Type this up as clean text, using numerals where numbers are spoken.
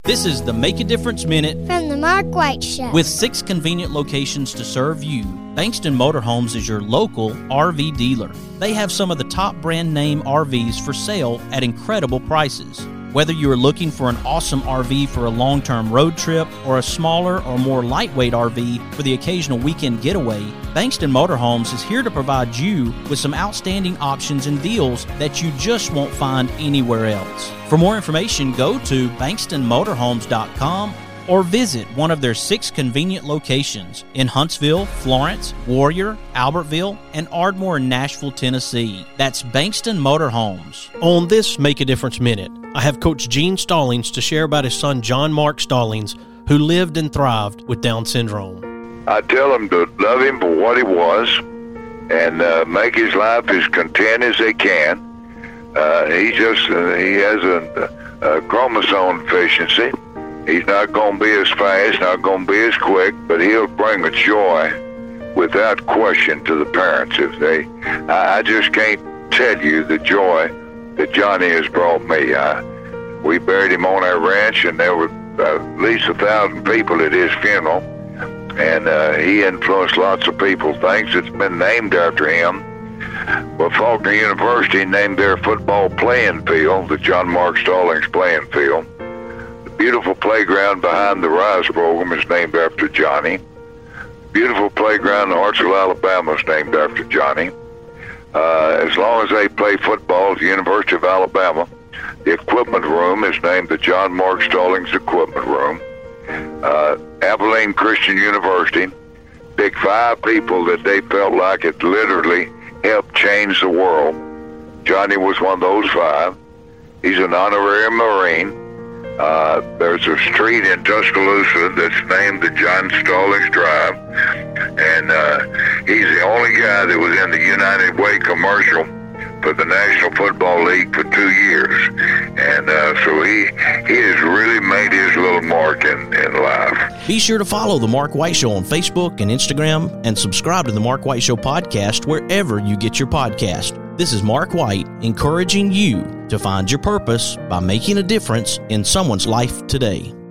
This is the Make a Difference Minute from the Mark White Show. With 6 convenient locations to serve you. Bankston Motorhomes is your local RV dealer. They have some of the top brand name RVs for sale at incredible prices. Whether you are looking for an awesome RV for a long-term road trip or a smaller or more lightweight RV for the occasional weekend getaway, Bankston Motorhomes is here to provide you with some outstanding options and deals that you just won't find anywhere else. For more information, go to bankstonmotorhomes.com or visit one of their 6 convenient locations in Huntsville, Florence, Warrior, Albertville, and Ardmore in Nashville, Tennessee. That's Bankston Motorhomes. On this Make a Difference Minute, I have Coach Gene Stallings to share about his son John Mark Stallings, who lived and thrived with Down syndrome. I tell him to love him for what he was and make his life as content as they can. He has a chromosome deficiency. He's not going to be as fast, not going to be as quick, but he'll bring a joy without question to the parents. I just can't tell you the joy that Johnny has brought me. We buried him on our ranch, and there were at least 1,000 people at his funeral, and he influenced lots of people. Things that's been named after him. Well, Faulkner University named their football playing field the John Mark Stallings playing field. Beautiful playground behind the RISE program is named after Johnny. Beautiful playground in Hartsville, Alabama is named after Johnny. As long as they play football at the University of Alabama, the equipment room is named the John Mark Stallings Equipment Room. Abilene Christian University picked 5 people that they felt like it literally helped change the world. Johnny was one of those 5. He's an honorary Marine. There's a street in Tuscaloosa that's named the John Stallings Drive, and he's the only guy that was in the United Way commercial for the National Football League for 2 years, and so he has really made his little mark in life. Be sure to follow The Mark White Show on Facebook and Instagram, and subscribe to The Mark White Show podcast wherever you get your podcast. This is Mark White, encouraging you to find your purpose by making a difference in someone's life today.